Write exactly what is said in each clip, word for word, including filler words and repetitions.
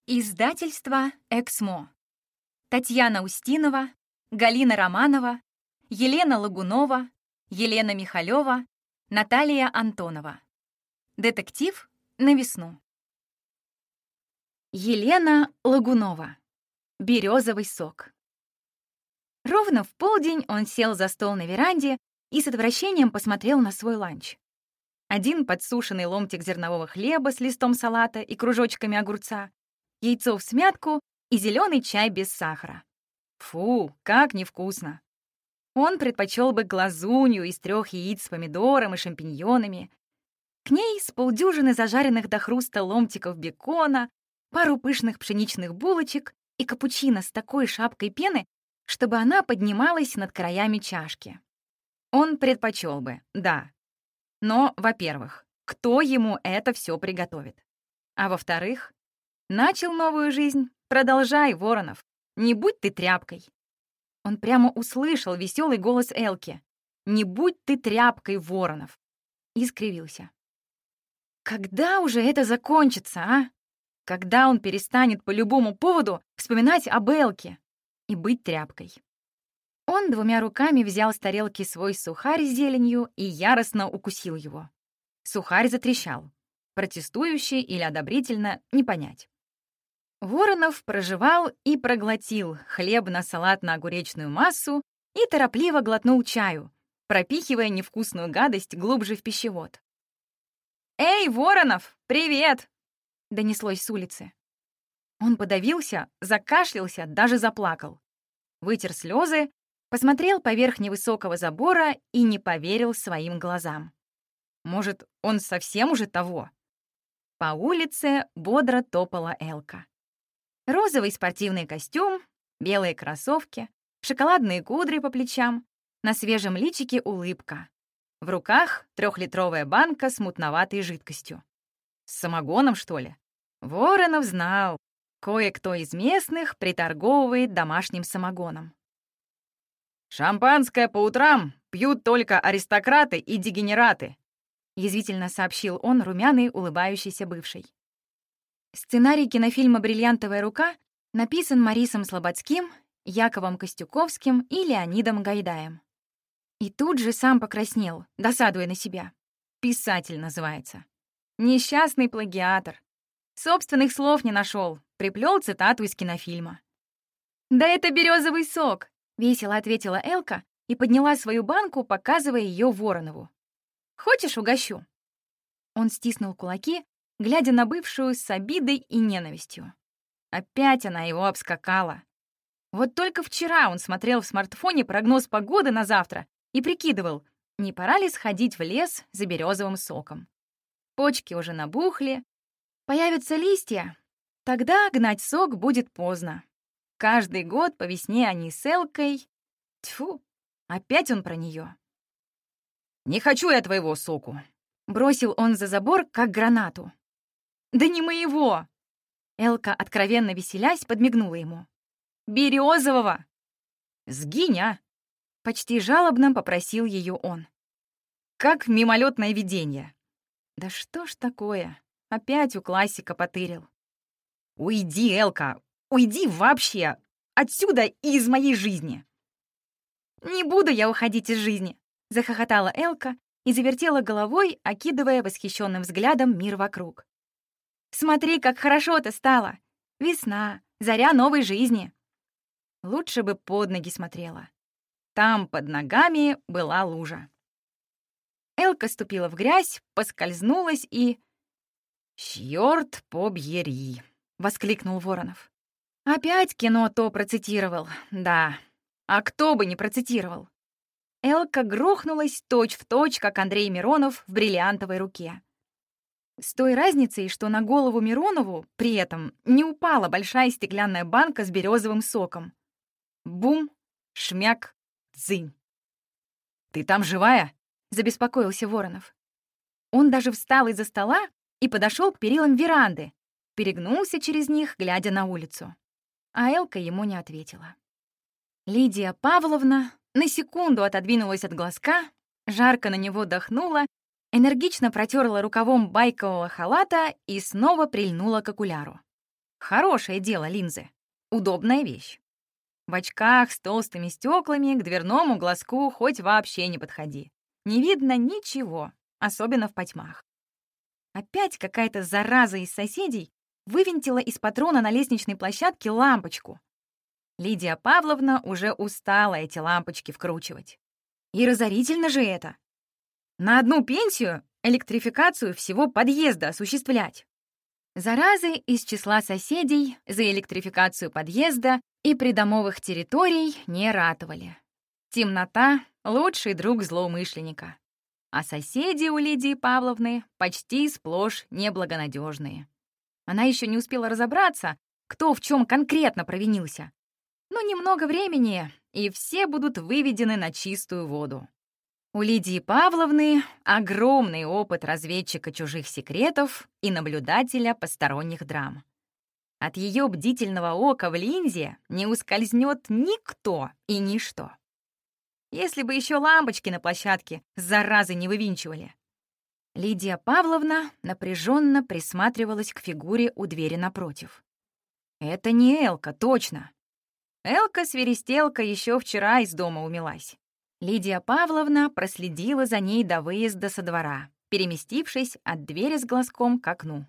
Издательство «Эксмо». Татьяна Устинова, Галина Романова, Елена Лагунова, Елена Михалева, Наталья Антонова. Детектив на весну. Елена Лагунова. Березовый сок. Ровно в полдень он сел за стол на веранде и с отвращением посмотрел на свой ланч. Один подсушенный ломтик зернового хлеба с листом салата и кружочками огурца, яйцо в смятку и зеленый чай без сахара. Фу, как невкусно! Он предпочел бы глазунью из трех яиц с помидором и шампиньонами. К ней с полдюжины зажаренных до хруста ломтиков бекона, пару пышных пшеничных булочек и капучино с такой шапкой пены, чтобы она поднималась над краями чашки. Он предпочел бы, да. Но, во-первых, кто ему это все приготовит? А во-вторых, начал новую жизнь, продолжай, Воронов, не будь ты тряпкой. Он прямо услышал веселый голос Элки. «Не будь ты тряпкой, Воронов!» И скривился. Когда уже это закончится, а? Когда он перестанет по любому поводу вспоминать об Элке и быть тряпкой? Он двумя руками взял с тарелки свой сухарь с зеленью и яростно укусил его. Сухарь затрещал. Протестующе или одобрительно — не понять. Воронов прожевал и проглотил хлебно-салатно-огуречную массу и торопливо глотнул чаю, пропихивая невкусную гадость глубже в пищевод. «Эй, Воронов, привет!» — донеслось с улицы. Он подавился, закашлялся, даже заплакал. Вытер слезы, посмотрел поверх невысокого забора и не поверил своим глазам. Может, он совсем уже того? По улице бодро топала Элка. Розовый спортивный костюм, белые кроссовки, шоколадные кудри по плечам, на свежем личике улыбка. В руках трехлитровая банка с мутноватой жидкостью. С самогоном, что ли? Воронов знал, кое-кто из местных приторговывает домашним самогоном. «Шампанское по утрам пьют только аристократы и дегенераты», язвительно сообщил он румяный, улыбающийся бывший. Сценарий кинофильма «Бриллиантовая рука» написан Марисом Слободским, Яковом Костюковским и Леонидом Гайдаем. И тут же сам покраснел, досадуя на себя. Писатель называется. Несчастный плагиатор. Собственных слов не нашел, приплел цитату из кинофильма. «Да это березовый сок», — весело ответила Элка и подняла свою банку, показывая ее Воронову. «Хочешь, угощу?» Он стиснул кулаки, глядя на бывшую с обидой и ненавистью. Опять она его обскакала. Вот только вчера он смотрел в смартфоне прогноз погоды на завтра и прикидывал, не пора ли сходить в лес за березовым соком. Почки уже набухли, появятся листья, тогда гнать сок будет поздно. Каждый год по весне они с Элкой... Тьфу, опять он про нее. «Не хочу я твоего соку», — бросил он за забор, как гранату. «Да не моего!» Элка, откровенно веселясь, подмигнула ему. «Березового!» «Сгинь, а!» — почти жалобно попросил ее он. «Как мимолетное видение!» «Да что ж такое? Опять у классика потырил!» «Уйди, Элка! Уйди вообще! Отсюда и из моей жизни!» «Не буду я уходить из жизни!» — захохотала Элка и завертела головой, окидывая восхищенным взглядом мир вокруг. «Смотри, как хорошо-то стало! Весна, заря новой жизни!» Лучше бы под ноги смотрела. Там под ногами была лужа. Элка ступила в грязь, поскользнулась и... «Чёрт побери!» — воскликнул Воронов. Опять кино то процитировал, да. А кто бы не процитировал? Элка грохнулась точь-в-точь, как Андрей Миронов в «Бриллиантовой руке». С той разницей, что на голову Миронову при этом не упала большая стеклянная банка с березовым соком. Бум, шмяк, дзынь. «Ты там живая?» — забеспокоился Воронов. Он даже встал из-за стола и подошел к перилам веранды, перегнулся через них, глядя на улицу. А Элка ему не ответила. Лидия Павловна на секунду отодвинулась от глазка, жарко на него дохнула, энергично протерла рукавом байкового халата и снова прильнула к окуляру. Хорошее дело линзы. Удобная вещь. В очках с толстыми стеклами к дверному глазку хоть вообще не подходи. Не видно ничего, особенно в потьмах. Опять какая-то зараза из соседей вывинтила из патрона на лестничной площадке лампочку. Лидия Павловна уже устала эти лампочки вкручивать. И разорительно же это. На одну пенсию электрификацию всего подъезда осуществлять. Заразы из числа соседей за электрификацию подъезда и придомовых территорий не ратовали. Темнота — лучший друг злоумышленника. А соседи у Лидии Павловны почти сплошь неблагонадежные. Она еще не успела разобраться, кто в чем конкретно провинился. Но немного времени, и все будут выведены на чистую воду. У Лидии Павловны огромный опыт разведчика чужих секретов и наблюдателя посторонних драм. От ее бдительного ока в линзе не ускользнет никто и ничто. Если бы еще лампочки на площадке заразы не вывинчивали. Лидия Павловна напряженно присматривалась к фигуре у двери напротив. Это не Элка, точно. Элка-свиристелка еще вчера из дома умилась. Лидия Павловна проследила за ней до выезда со двора, переместившись от двери с глазком к окну.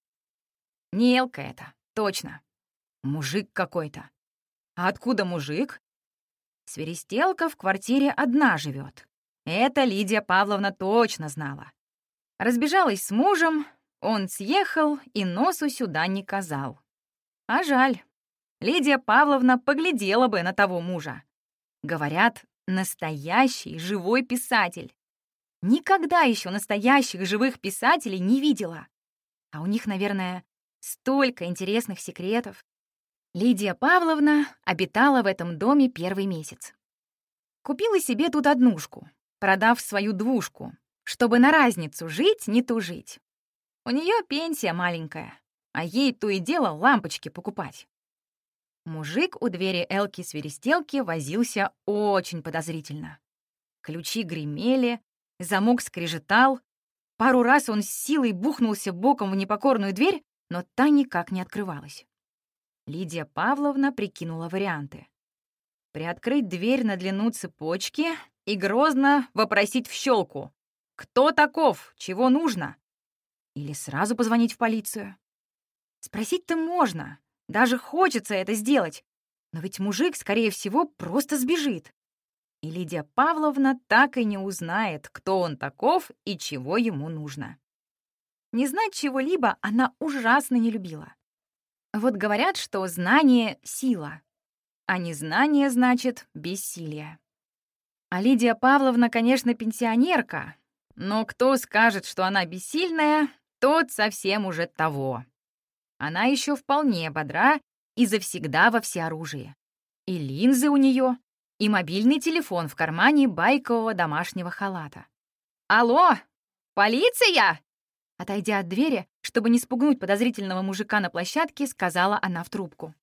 Не Элка это, точно. Мужик какой-то. А откуда мужик? Свиристелка в квартире одна живет. Это Лидия Павловна точно знала. Разбежалась с мужем, он съехал и носу сюда не казал. А жаль. Лидия Павловна поглядела бы на того мужа. Говорят, настоящий живой писатель. Никогда еще настоящих живых писателей не видела. А у них, наверное, столько интересных секретов. Лидия Павловна обитала в этом доме первый месяц. Купила себе тут однушку, продав свою двушку, чтобы на разницу жить, не тужить. У нее пенсия маленькая, а ей то и дело лампочки покупать. Мужик у двери Элки-свиристелки возился очень подозрительно. Ключи гремели, замок скрежетал. Пару раз он с силой бухнулся боком в непокорную дверь, но та никак не открывалась. Лидия Павловна прикинула варианты. Приоткрыть дверь на длину цепочки и грозно вопросить в щелку: «Кто таков? Чего нужно?» Или сразу позвонить в полицию. Спросить-то можно, даже хочется это сделать, но ведь мужик, скорее всего, просто сбежит. И Лидия Павловна так и не узнает, кто он таков и чего ему нужно. Не знать чего-либо она ужасно не любила. Вот говорят, что знание — сила, а незнание значит бессилие. А Лидия Павловна, конечно, пенсионерка, но кто скажет, что она бессильная, тот совсем уже того. Она еще вполне бодра и завсегда во всеоружии. И линзы у нее, и мобильный телефон в кармане байкового домашнего халата. «Алло, полиция?» Отойдя от двери, чтобы не спугнуть подозрительного мужика на площадке, сказала она в трубку.